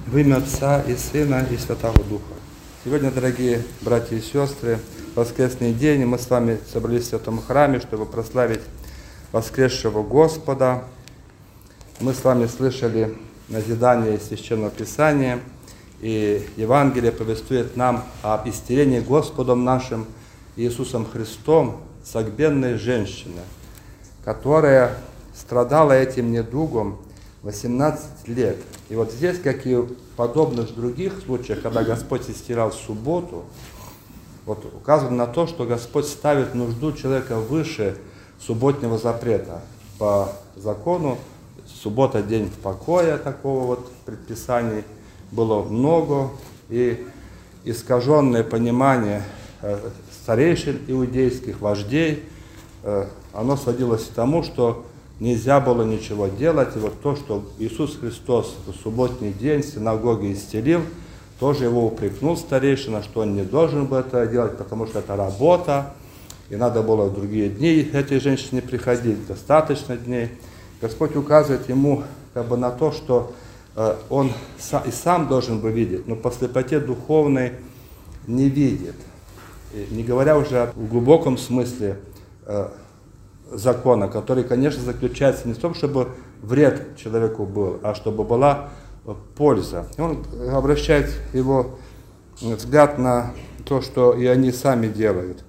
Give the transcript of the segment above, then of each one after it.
В имя Отца и Сына и Святого Духа. Сегодня, дорогие братья и сестры, воскресный день, и мы с вами собрались в Святом Храме, чтобы прославить воскресшего Господа. Мы с вами слышали назидание из Священного Писания, и Евангелие повествует нам об исцелении Господом нашим Иисусом Христом согбенной женщины, которая страдала этим недугом 18 лет. И вот здесь, как и в подобных других случаях, когда Господь исцелял в субботу, вот указано на то, что Господь ставит нужду человека выше субботнего запрета. По закону суббота – день покоя, такого вот предписаний было много, и искаженное понимание старейшин иудейских, вождей, оно сводилось к тому, что нельзя было ничего делать. И вот то, что Иисус Христос в субботний день в синагоге исцелил, тоже его упрекнул старейшина, что он не должен был это делать, потому что это работа, и надо было в другие дни этой женщине приходить, достаточно дней. Господь указывает ему на то, что он и сам должен был видеть, но по слепоте духовной не видит. И не говоря уже о глубоком смысле закона, который, конечно, заключается не в том, чтобы вред человеку был, а чтобы была польза. И он обращает его взгляд на то, что и они сами делают.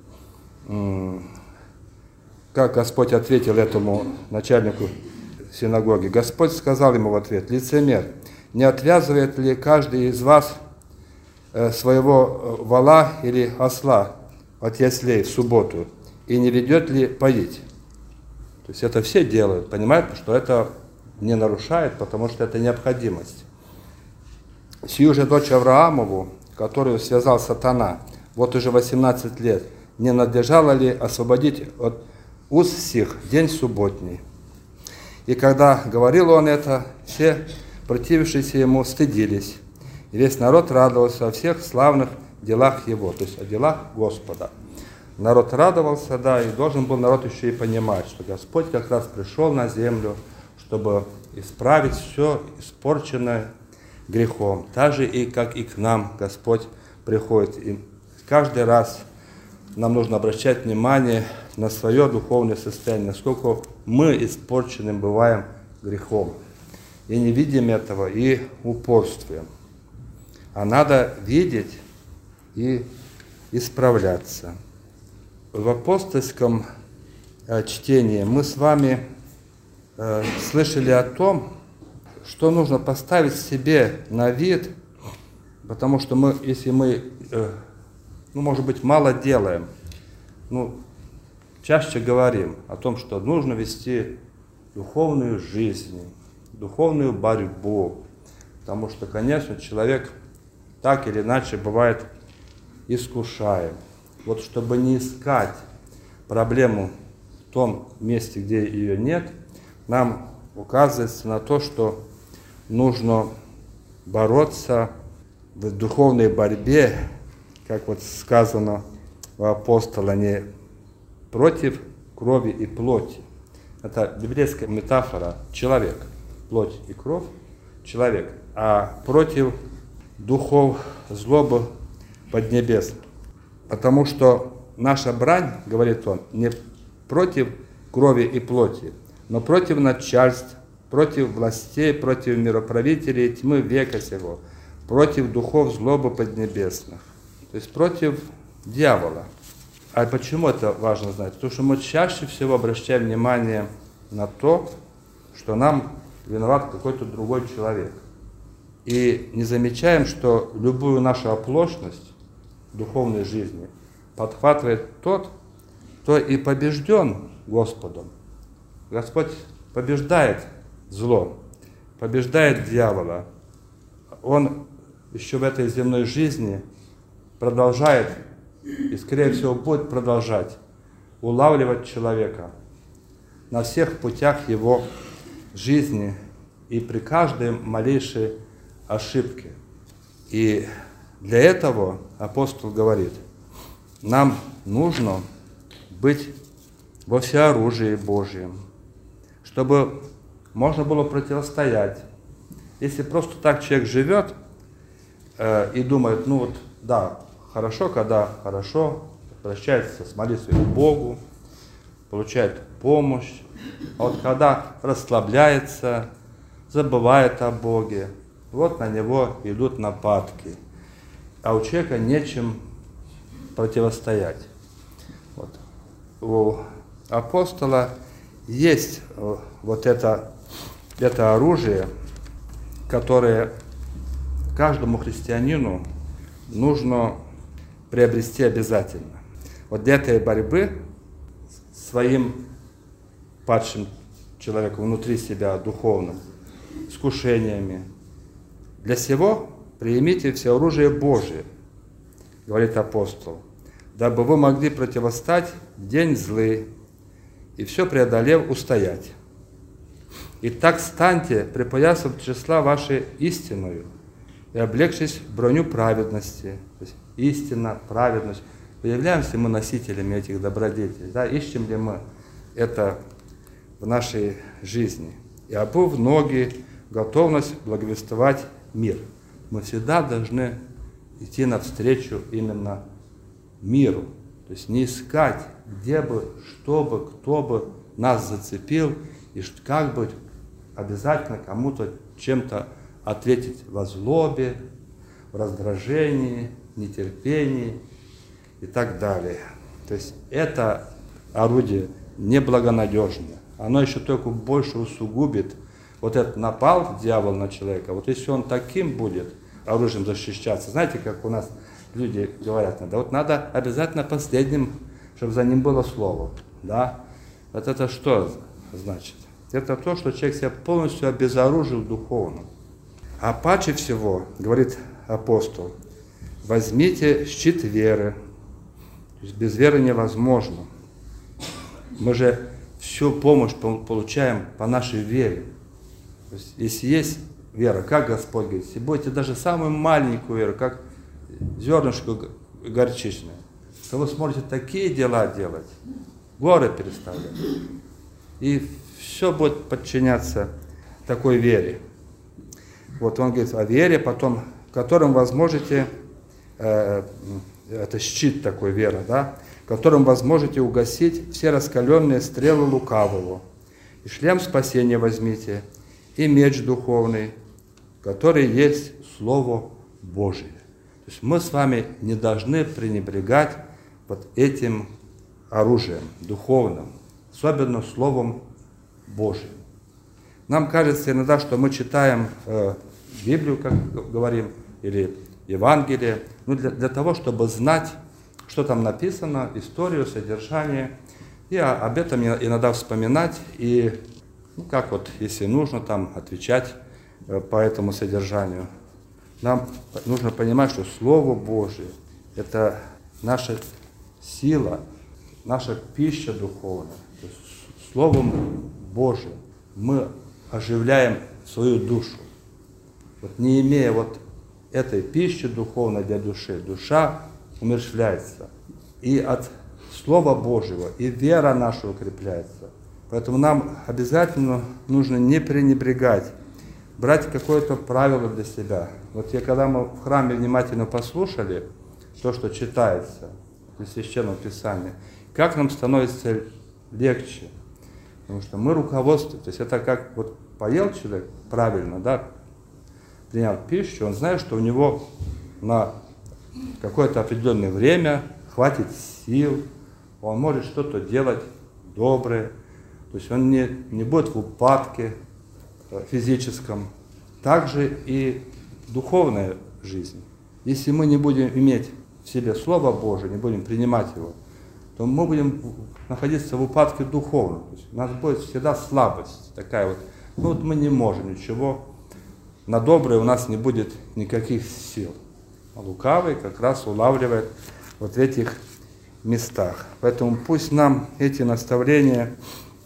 Как Господь ответил этому начальнику синагоги? Господь сказал ему в ответ: лицемер, не отвязывает ли каждый из вас своего вола или осла от яслей в субботу и не ведет ли поить? То есть это все делают, понимают, что это не нарушает, потому что это необходимость. Сию же дочь Авраамову, которую связал сатана, вот уже 18 лет, не надлежало ли освободить от уз сих день субботний? И когда говорил он это, все противившиеся ему стыдились, и весь народ радовался о всех славных делах его, то есть о делах Господа. Народ радовался, да, и должен был народ еще и понимать, что Господь как раз пришел на землю, чтобы исправить все испорченное грехом. Так же и как и к нам Господь приходит. И каждый раз нам нужно обращать внимание на свое духовное состояние, насколько мы испорченным бываем грехом. И не видим этого, и упорствуем. А надо видеть и исправляться. В апостольском чтении мы с вами слышали о том, что нужно поставить себе на вид, потому что если мы, может быть, мало делаем, чаще говорим о том, что нужно вести духовную жизнь, духовную борьбу, потому что, конечно, человек так или иначе бывает искушаем. Вот чтобы не искать проблему в том месте, где ее нет, нам указывается на то, что нужно бороться в духовной борьбе, как вот сказано у апостола, не против крови и плоти. Это библейская метафора. Человек, плоть и кровь, человек, а против духов злобы поднебесной. Потому что наша брань, говорит он, не против крови и плоти, но против начальств, против властей, против мироправителей тьмы века сего, против духов злобы поднебесных, то есть против дьявола. А почему это важно знать? Потому что мы чаще всего обращаем внимание на то, что нам виноват какой-то другой человек. И не замечаем, что любую нашу оплошность в духовной жизни подхватывает тот, кто и побежден Господом. Господь побеждает зло, побеждает дьявола. Он еще в этой земной жизни продолжает, и скорее всего будет продолжать, улавливать человека на всех путях его жизни и при каждой малейшей ошибке. И для этого апостол говорит, нам нужно быть во всеоружии Божьем, чтобы можно было противостоять. Если просто так человек живет, и думает, ну вот, да, хорошо, когда хорошо, обращается с молитвой к Богу, получает помощь, а вот когда расслабляется, забывает о Боге, вот на него идут нападки, а у человека нечем противостоять. Вот. У апостола есть вот это оружие, которое каждому христианину нужно приобрести обязательно. Вот для этой борьбы с своим падшим человеком внутри себя, духовным, искушениями, для сего примите все оружие Божие, говорит апостол, дабы вы могли противостать в день злый и все преодолев устоять. Итак, станьте, припоясав числа вашей истинную и облегшись в броню праведности. То есть истина, праведность. Являемся мы носителями этих добродетелей, да? Ищем ли мы это в нашей жизни? И обув ноги, готовность благовествовать мир. Мы всегда должны идти навстречу именно миру. То есть не искать, где бы, что бы, кто бы нас зацепил, и как бы обязательно кому-то чем-то ответить во злобе, в раздражении, нетерпении и так далее. То есть это орудие неблагонадежное. Оно еще только больше усугубит. Вот этот напал дьявол на человека, вот если он таким будет оружием защищаться, знаете, как у нас люди говорят, да вот надо обязательно последним, чтобы за ним было слово, да? Вот это что значит? Это то, что человек себя полностью обезоружил духовно. А паче всего, говорит апостол, возьмите щит веры. То есть без веры невозможно. Мы же всю помощь получаем по нашей вере. То есть, если есть вера, как Господь говорит, если будете даже самую маленькую веру, как зернышко горчичное, то вы сможете такие дела делать, горы переставлять. И все будет подчиняться такой вере. Вот он говорит о вере, потом, которым возможете, это щит такой вера, да, которым возможете угасить все раскаленные стрелы лукавого. И шлем спасения возьмите, и меч духовный, который есть Слово Божие. То есть мы с вами не должны пренебрегать вот этим оружием духовным, особенно Словом Божиим. Нам кажется иногда, что мы читаем Библию, как говорим, или Евангелие, ну, для того, чтобы знать, что там написано, историю, содержание, и об этом иногда вспоминать, и, ну, как вот, если нужно, там, отвечать по этому содержанию. Нам нужно понимать, что Слово Божие – это наша сила, наша пища духовная. То есть Словом Божиим мы оживляем свою душу. Вот не имея вот этой пищи духовной для души, душа умерщвляется. И от Слова Божьего и вера наша укрепляется. Поэтому нам обязательно нужно не пренебрегать, брать какое-то правило для себя. Вот когда мы в храме внимательно послушали то, что читается в Священном Писании, как нам становится легче. Потому что мы руководствуем. То есть это как вот поел человек правильно, да, принял пищу, он знает, что у него на какое-то определенное время хватит сил, он может что-то делать доброе, то есть он не будет в упадке физическом. Также и духовная жизнь. Если мы не будем иметь в себе Слово Божие, не будем принимать его, то мы будем находиться в упадке духовном. То есть у нас будет всегда слабость такая вот. Ну вот мы не можем ничего, на доброе у нас не будет никаких сил. А лукавый как раз улавливает вот в этих местах. Поэтому пусть нам эти наставления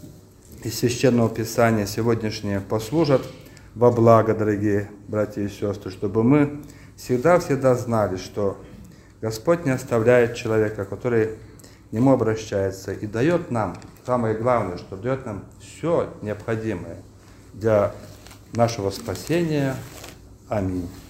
из Священного Писания сегодняшние послужат во благо, дорогие братья и сестры, чтобы мы всегда знали, что Господь не оставляет человека, который к Нему обращается, и дает нам, самое главное, что дает нам все необходимое для нашего спасения. Аминь.